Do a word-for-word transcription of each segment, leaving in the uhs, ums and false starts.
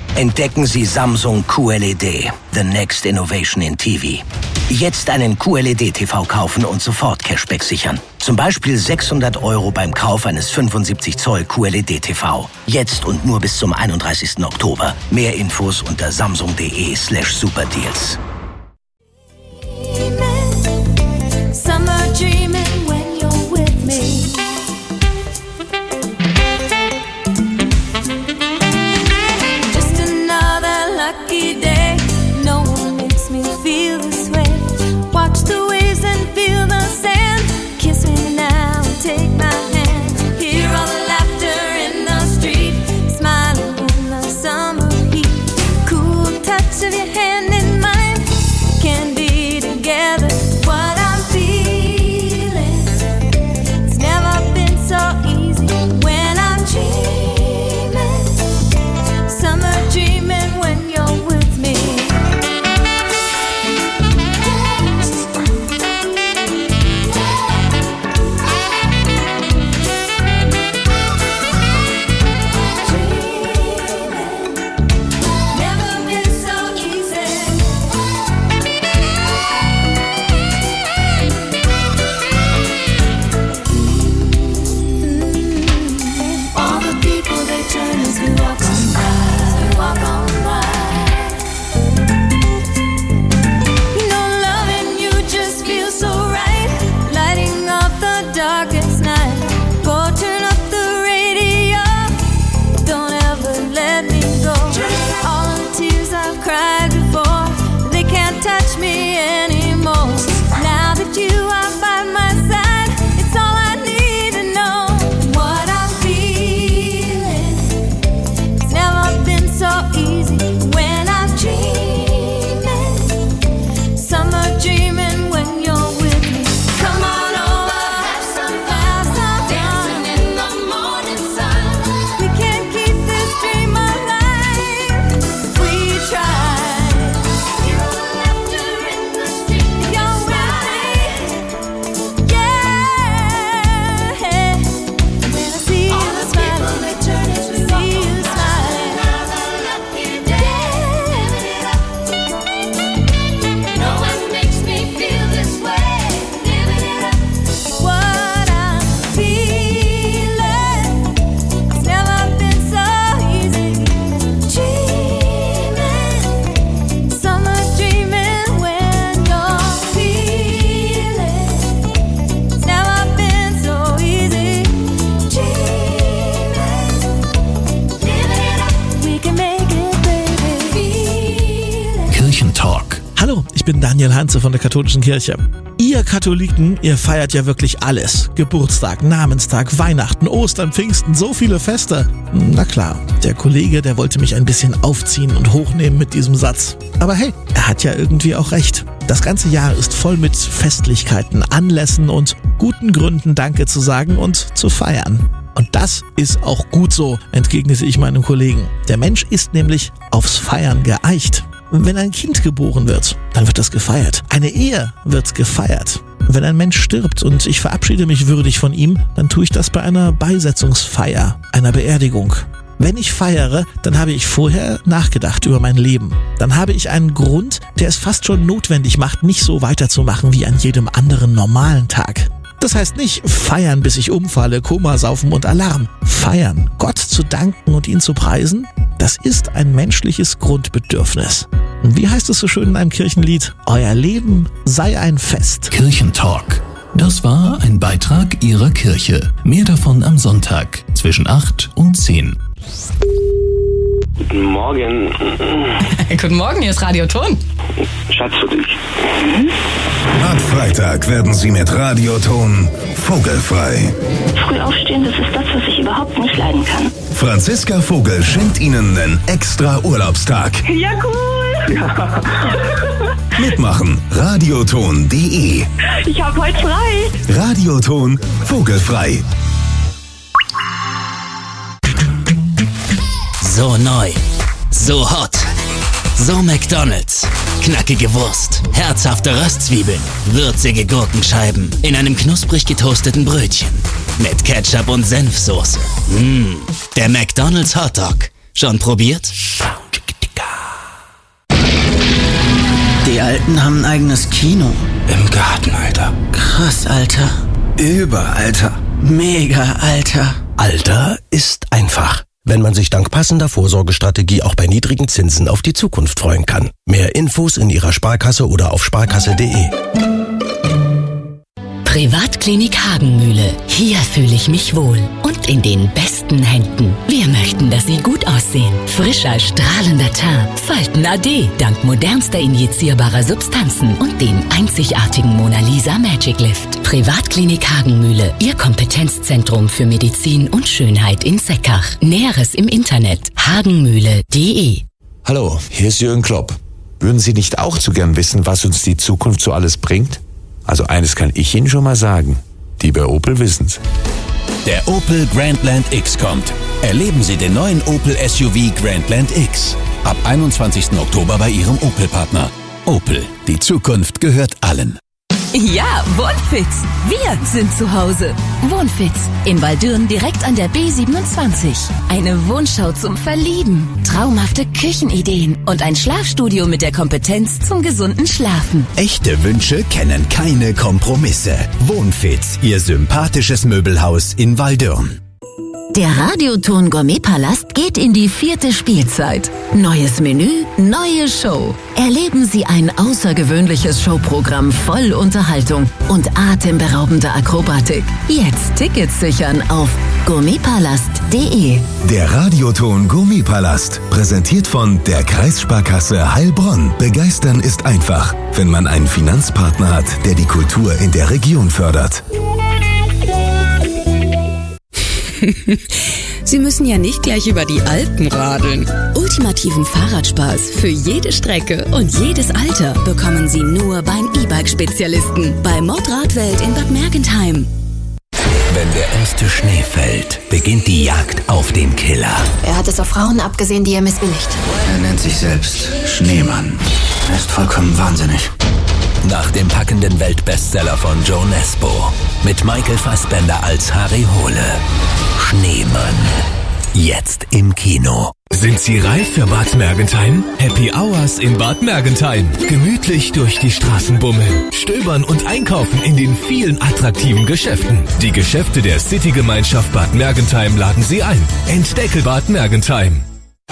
Entdecken Sie Samsung Q L E D, the next innovation in T V. Jetzt einen Q L E D-T V kaufen und sofort Cashback sichern. Zum Beispiel sechshundert Euro beim Kauf eines fünfundsiebzig Zoll Q L E D-T V. Jetzt und nur bis zum einunddreißigsten Oktober. Mehr Infos unter samsung.de slash superdeals. Summer dreaming when you're with me. Just another lucky day. No one makes me feel this way. Watch the waves and feel the sand. Kiss me now, take my hand. Hear all the laughter in the street. Smiling in the summer heat. Cool touch of your hand in mine. Can be together. What I'm feeling. It's never been so easy when I'm dreaming. Summer dreaming when you're with me. Never been so easy. All the people they turn as we walk on by, we walk on by. You know, loving you just feels so right, lighting up the darkest night. Go turn up the radio, don't ever let me go. All the tears I've cried before, they can't touch me anymore. Now that you are by my side, it's all I need to know. What I'm feeling, it's never been so easy when I'm dreaming. Summer dreaming when you're with me. Come on over, have some fun, dancing in the morning sun. We can't keep this dream alive if we try. Hear all the laughter in the street. If you're with me, yeah. When I see you smiling, they turn as we see you smiling. Another lucky day. No one makes me feel this way. Living it up. What I'm feeling, it's never been so easy. Dreaming, summer dreaming when you're feeling. It's never been so easy. Dreaming, living it up. We can make it, baby. Feeling. Kirchentalk. Hallo, ich bin Daniel Hanze von der Katholischen Kirche. Ihr Katholiken, ihr feiert ja wirklich alles. Geburtstag, Namenstag, Weihnachten, Ostern, Pfingsten, so viele Feste. Na klar, der Kollege, der wollte mich ein bisschen aufziehen und hochnehmen mit diesem Satz. Aber hey, er hat ja irgendwie auch recht. Das ganze Jahr ist voll mit Festlichkeiten, Anlässen und guten Gründen Danke zu sagen und zu feiern. Und das ist auch gut so, entgegnete ich meinem Kollegen. Der Mensch ist nämlich aufs Feiern geeicht. Wenn ein Kind geboren wird, dann wird das gefeiert. Eine Ehe wird gefeiert. Wenn ein Mensch stirbt und ich verabschiede mich würdig von ihm, dann tue ich das bei einer Beisetzungsfeier, einer Beerdigung. Wenn ich feiere, dann habe ich vorher nachgedacht über mein Leben. Dann habe ich einen Grund, der es fast schon notwendig macht, nicht so weiterzumachen wie an jedem anderen normalen Tag. Das heißt nicht feiern, bis ich umfalle, Komasaufen und Alarm. Feiern, Gott zu danken und ihn zu preisen, das ist ein menschliches Grundbedürfnis. Und wie heißt es so schön in einem Kirchenlied? Euer Leben sei ein Fest. Kirchentalk. Das war ein Beitrag Ihrer Kirche. Mehr davon am Sonntag zwischen acht und zehn. Guten Morgen. Guten Morgen, hier ist Radio Ton. Schatz für dich. Ab Freitag werden Sie mit Radioton vogelfrei. Früh aufstehen, das ist das, was ich überhaupt nicht leiden kann. Franziska Vogel schenkt Ihnen einen extra Urlaubstag. Ja, cool. Ja. Mitmachen, radioton punkt de. Ich hab heute frei. Radioton vogelfrei. So neu, so hot, so McDonald's. Knackige Wurst, herzhafte Röstzwiebeln, würzige Gurkenscheiben in einem knusprig getoasteten Brötchen. Mit Ketchup und Senfsoße. Mmh, der McDonald's Hotdog. Schon probiert? Die Alten haben ein eigenes Kino. Im Garten, Alter. Krass, Alter. Über, Alter. Mega, Alter. Alter ist einfach, wenn man sich dank passender Vorsorgestrategie auch bei niedrigen Zinsen auf die Zukunft freuen kann. Mehr Infos in Ihrer Sparkasse oder auf sparkasse punkt de. Privatklinik Hagenmühle. Hier fühle ich mich wohl. Und in den besten Händen. Wir möchten, dass Sie gut aussehen. Frischer, strahlender Teint. Falten A D. Dank modernster injizierbarer Substanzen und dem einzigartigen Mona Lisa Magic Lift. Privatklinik Hagenmühle. Ihr Kompetenzzentrum für Medizin und Schönheit in Seckach. Näheres im Internet. hagenmühle punkt de. Hallo, hier ist Jürgen Klopp. Würden Sie nicht auch zu gern wissen, was uns die Zukunft so alles bringt? Also eines kann ich Ihnen schon mal sagen. Die bei Opel wissen's. Der Opel Grandland X kommt. Erleben Sie den neuen Opel S U V Grandland X. Ab einundzwanzigsten Oktober bei Ihrem Opel-Partner. Opel, die Zukunft gehört allen. Ja, Wohnfits. Wir sind zu Hause. Wohnfits. In Waldürn direkt an der B siebenundzwanzig. Eine Wohnschau zum Verlieben. Traumhafte Küchenideen. Und ein Schlafstudio mit der Kompetenz zum gesunden Schlafen. Echte Wünsche kennen keine Kompromisse. Wohnfits, Ihr sympathisches Möbelhaus in Waldürn. Der Radioton Gourmetpalast geht in die vierte Spielzeit. Neues Menü, neue Show. Erleben Sie ein außergewöhnliches Showprogramm voll Unterhaltung und atemberaubende Akrobatik. Jetzt Tickets sichern auf gourmetpalast punkt de. Der Radioton Gourmetpalast, präsentiert von der Kreissparkasse Heilbronn. Begeistern ist einfach, wenn man einen Finanzpartner hat, der die Kultur in der Region fördert. Sie müssen ja nicht gleich über die Alpen radeln. Ultimativen Fahrradspaß für jede Strecke und jedes Alter bekommen Sie nur beim E-Bike-Spezialisten bei Motorradwelt in Bad Mergentheim. Wenn der erste Schnee fällt, beginnt die Jagd auf den Killer. Er hat es auf Frauen abgesehen, die er missbilligt. Er nennt sich selbst Schneemann. Er ist vollkommen wahnsinnig. Nach dem packenden Weltbestseller von Joe Nesbo mit Michael Fassbender als Harry Hole. Schneemann. Jetzt im Kino. Sind Sie reif für Bad Mergentheim? Happy Hours in Bad Mergentheim. Gemütlich durch die Straßen bummeln, stöbern und einkaufen in den vielen attraktiven Geschäften. Die Geschäfte der City-Gemeinschaft Bad Mergentheim laden Sie ein. Entdecke Bad Mergentheim.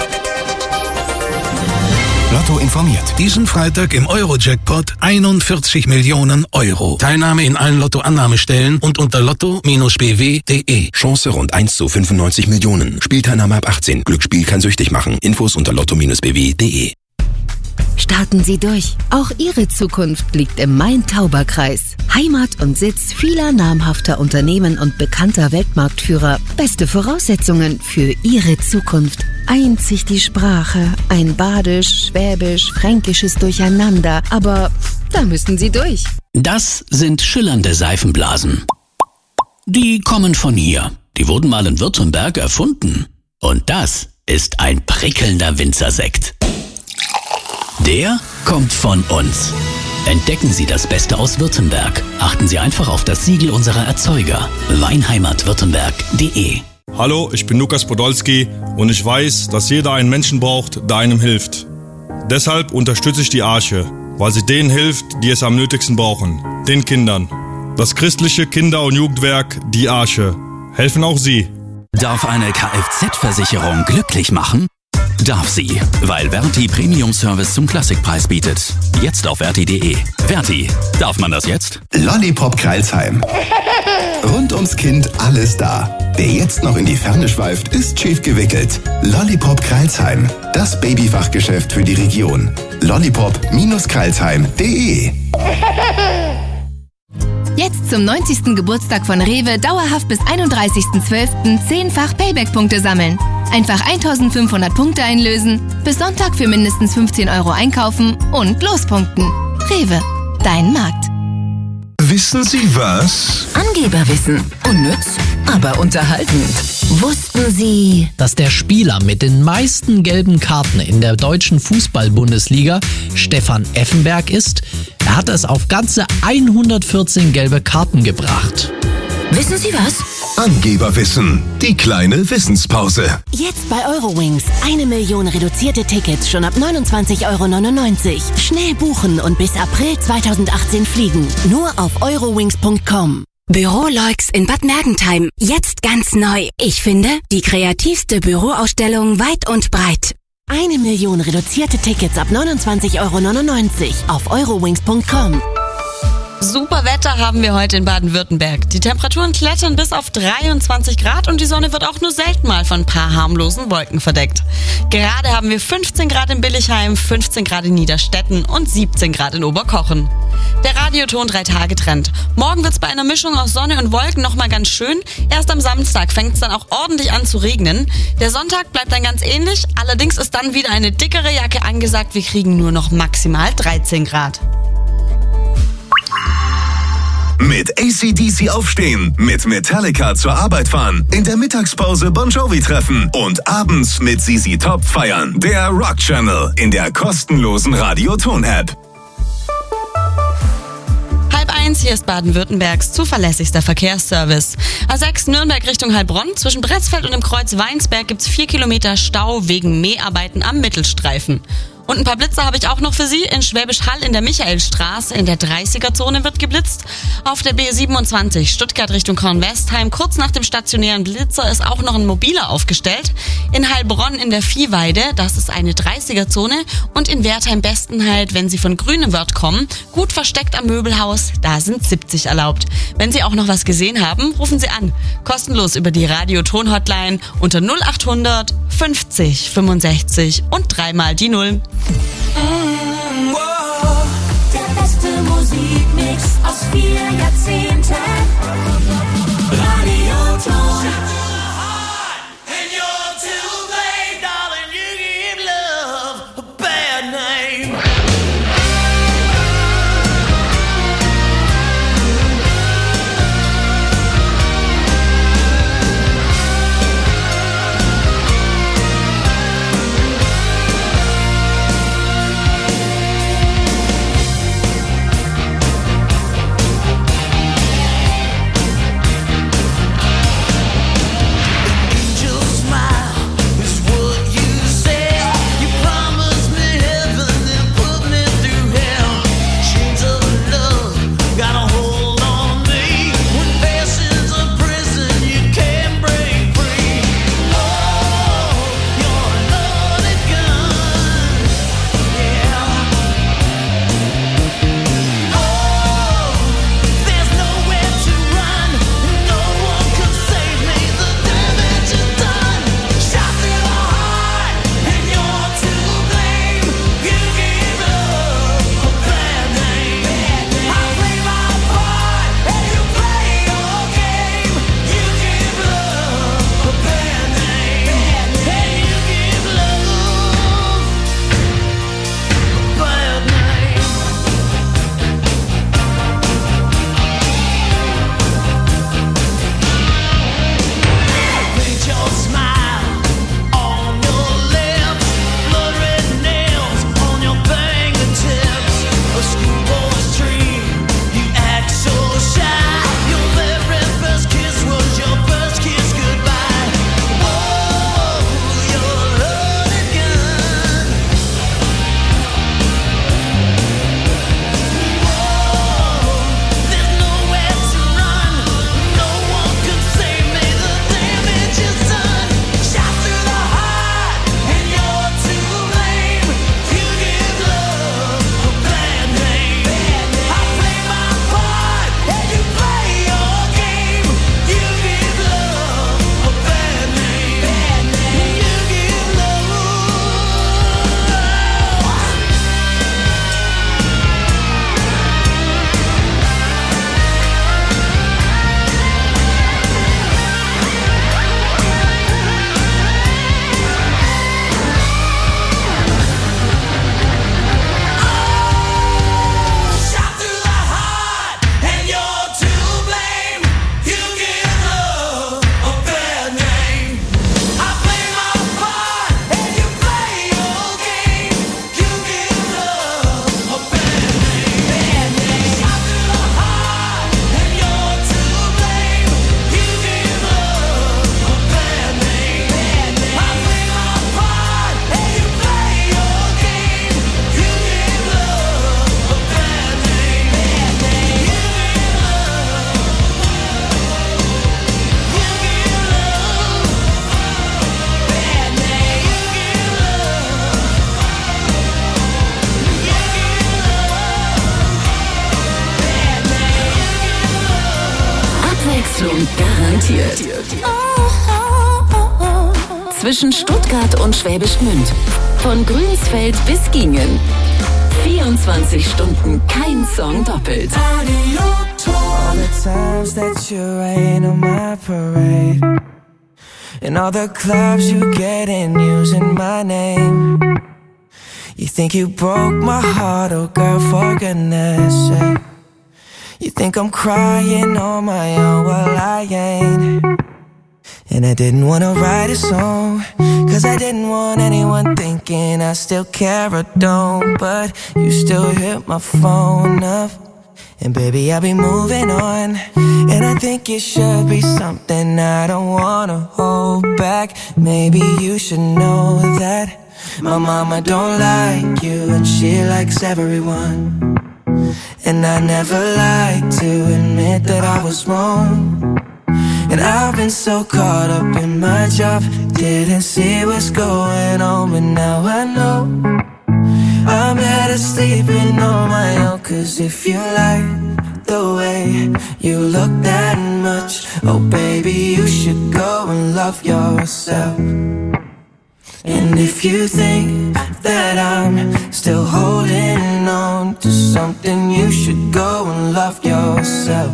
Lotto informiert. Diesen Freitag im Euro-Jackpot einundvierzig Millionen Euro. Teilnahme in allen Lotto-Annahmestellen und unter lotto Bindestrich b w punkt de. Chance rund eins zu fünfundneunzig Millionen. Spielteilnahme ab achtzehn. Glücksspiel kann süchtig machen. Infos unter lotto Bindestrich b w punkt de. Starten Sie durch. Auch Ihre Zukunft liegt im Main-Tauber-Kreis. Heimat und Sitz vieler namhafter Unternehmen und bekannter Weltmarktführer. Beste Voraussetzungen für Ihre Zukunft. Einzig die Sprache, ein Badisch, Schwäbisch, Fränkisches Durcheinander. Aber da müssen Sie durch. Das sind schillernde Seifenblasen. Die kommen von hier. Die wurden mal in Württemberg erfunden. Und das ist ein prickelnder Winzersekt. Der kommt von uns. Entdecken Sie das Beste aus Württemberg. Achten Sie einfach auf das Siegel unserer Erzeuger. weinheimatwürttemberg punkt de. Hallo, ich bin Lukas Podolski und ich weiß, dass jeder einen Menschen braucht, der einem hilft. Deshalb unterstütze ich die Arche, weil sie denen hilft, die es am nötigsten brauchen, den Kindern. Das christliche Kinder- und Jugendwerk Die Arche. Helfen auch Sie. Darf eine Kfz-Versicherung glücklich machen? Darf sie, weil Verti Premium Service zum Klassikpreis bietet. Jetzt auf verti punkt de. Verti, darf man das jetzt? Lollipop Kreilsheim. Rund ums Kind alles da. Wer jetzt noch in die Ferne schweift, ist schief gewickelt. Lollipop Kreilsheim, das Babyfachgeschäft für die Region. lollipop Bindestrich kreilsheim punkt de. Jetzt zum neunzigsten Geburtstag von Rewe dauerhaft bis einunddreißigsten zwölften zehnfach Payback-Punkte sammeln. Einfach eintausendfünfhundert Punkte einlösen, bis Sonntag für mindestens fünfzehn Euro einkaufen und lospunkten. Rewe, dein Markt. Wissen Sie was? Angeberwissen. Unnütz, aber unterhaltend. Wussten Sie, dass der Spieler mit den meisten gelben Karten in der deutschen Fußball-Bundesliga Stefan Effenberg ist? Er hat es auf ganze hundertvierzehn gelbe Karten gebracht. Wissen Sie was? Angeberwissen. Die kleine Wissenspause. Jetzt bei Eurowings. Eine Million reduzierte Tickets schon ab neunundzwanzig Euro neunundneunzig. Schnell buchen und bis April zweitausendachtzehn fliegen. Nur auf eurowings punkt com. Büro Leux in Bad Mergentheim. Jetzt ganz neu. Ich finde, die kreativste Büroausstellung weit und breit. Eine Million reduzierte Tickets ab neunundzwanzig Euro neunundneunzig auf eurowings punkt com. Super Wetter haben wir heute in Baden-Württemberg. Die Temperaturen klettern bis auf dreiundzwanzig Grad und die Sonne wird auch nur selten mal von ein paar harmlosen Wolken verdeckt. Gerade haben wir fünfzehn Grad in Billigheim, fünfzehn Grad in Niederstetten und siebzehn Grad in Oberkochen. Der Radioton drei Tage Trend. Morgen wird's bei einer Mischung aus Sonne und Wolken nochmal ganz schön. Erst am Samstag fängt's dann auch ordentlich an zu regnen. Der Sonntag bleibt dann ganz ähnlich. Allerdings ist dann wieder eine dickere Jacke angesagt. Wir kriegen nur noch maximal dreizehn Grad. Mit A C D C aufstehen, mit Metallica zur Arbeit fahren, in der Mittagspause Bon Jovi treffen und abends mit Z Z Top feiern. Der Rock Channel in der kostenlosen Radioton-App. Halb eins, hier ist Baden-Württembergs zuverlässigster Verkehrsservice. A sechs Nürnberg Richtung Heilbronn. Zwischen Bretzfeld und dem Kreuz Weinsberg gibt's vier Kilometer Stau wegen Mäharbeiten am Mittelstreifen. Und ein paar Blitzer habe ich auch noch für Sie. In Schwäbisch Hall in der Michaelstraße in der dreißiger-Zone wird geblitzt. Auf der B siebenundzwanzig Stuttgart Richtung Kornwestheim kurz nach dem stationären Blitzer ist auch noch ein mobiler aufgestellt. In Heilbronn in der Viehweide, das ist eine dreißiger-Zone. Und in Wertheim-Bestenheit, wenn Sie von Grünewörth kommen, gut versteckt am Möbelhaus, da sind siebzig erlaubt. Wenn Sie auch noch was gesehen haben, rufen Sie an. Kostenlos über die Radioton-Hotline unter null achthundert fünfzig fünfundsechzig und dreimal die Null. Mm, wow. Der beste Musikmix aus vier Jahrzehnten. Radioton. Garantiert. Zwischen Stuttgart und Schwäbisch Gmünd. Von Grünsfeld bis Giengen. vierundzwanzig Stunden kein Song doppelt. All the times that you rain on my parade, and all the clubs you get in using my name. You think you broke my heart, oh girl, for goodness sake. You think I'm crying on my own, well I ain't. And I didn't wanna write a song, cause I didn't want anyone thinking I still care or don't. But you still hit my phone up, and baby I'll be moving on. And I think it should be something I don't wanna hold back. Maybe you should know that my mama don't like you, and she likes everyone. And I never like to admit that I was wrong. And I've been so caught up in my job, didn't see what's going on. But now I know I'm better sleeping on my own. Cause if you like the way you look that much, oh baby, you should go and love yourself. And if you think that I'm still holding on to something, you should go and love yourself.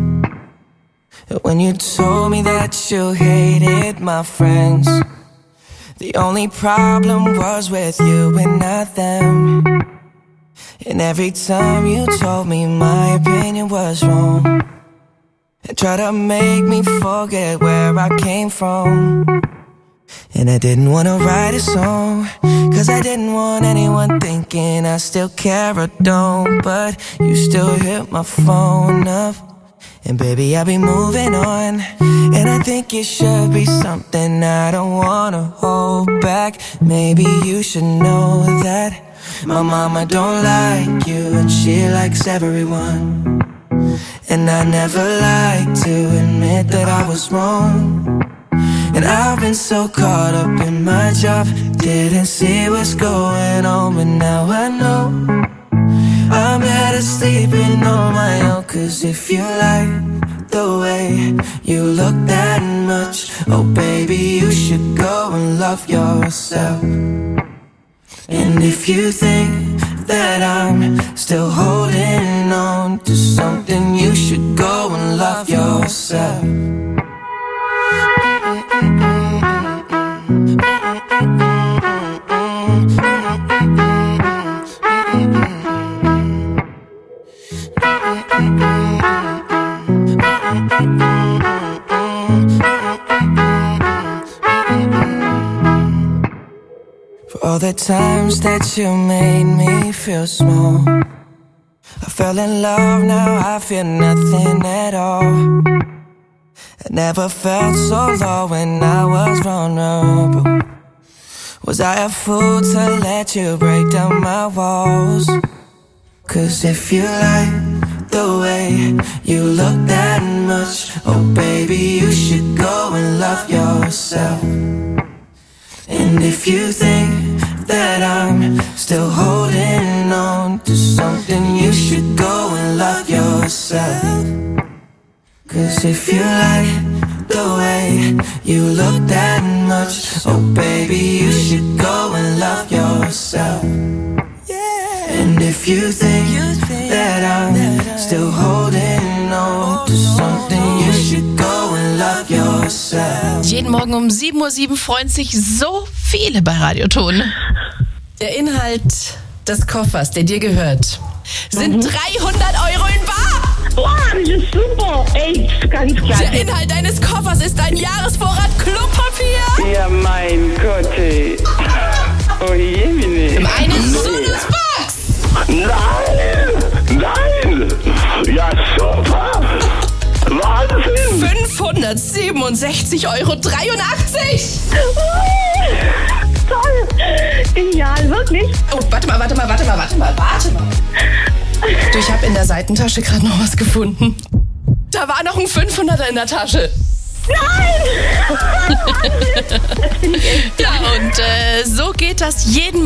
When you told me that you hated my friends, the only problem was with you and not them. And every time you told me my opinion was wrong, and tried to make me forget where I came from. And I didn't wanna write a song, cause I didn't want anyone thinking I still care or don't. But you still hit my phone up, and baby I'll be moving on. And I think it should be something I don't wanna hold back. Maybe you should know that my mama don't like you, and she likes everyone. And I never like to admit that I was wrong. And I've been so caught up in my job, didn't see what's going on. But now I know I'm better sleeping on my own. Cause if you like the way you look that much, oh baby, you should go and love yourself. And if you think that I'm still holding on to something, you should go and love yourself. For all the times that you made me feel small, I fell in love, now I feel nothing at all. I never felt so low when I was vulnerable. Was I a fool to let you break down my walls? Cause if you like the way you look that much, oh baby, you should go and love yourself. And if you think that I'm still holding on to something, you should go and love yourself. Cause if you like the way you look that much, oh baby, you should go and love yourself. And if you think that I'm still holding on to something, you should go and love yourself. Jeden Morgen um sieben Uhr sieben freuen sich so viele bei Radioton. Der Inhalt des Koffers, der dir gehört, sind mhm. dreihundert Euro in bar. Boah, das ist super. Ey, ganz klasse. Der Inhalt deines Koffers ist ein Jahresvorrat Klopapier. Ja, mein Gott, ey. Oh je, Mine. Eine Sonos-Box. Nein, nein. Ja, super. Wahnsinn. fünfhundertsiebenundsechzig Euro dreiundachtzig. Toll. Genial, wirklich. Oh, warte mal, warte mal, warte mal, warte mal, warte mal. Du, ich habe in der Seitentasche gerade noch was gefunden. Da war noch ein fünfhunderter in der Tasche. Nein! Ja, und äh, so geht das jeden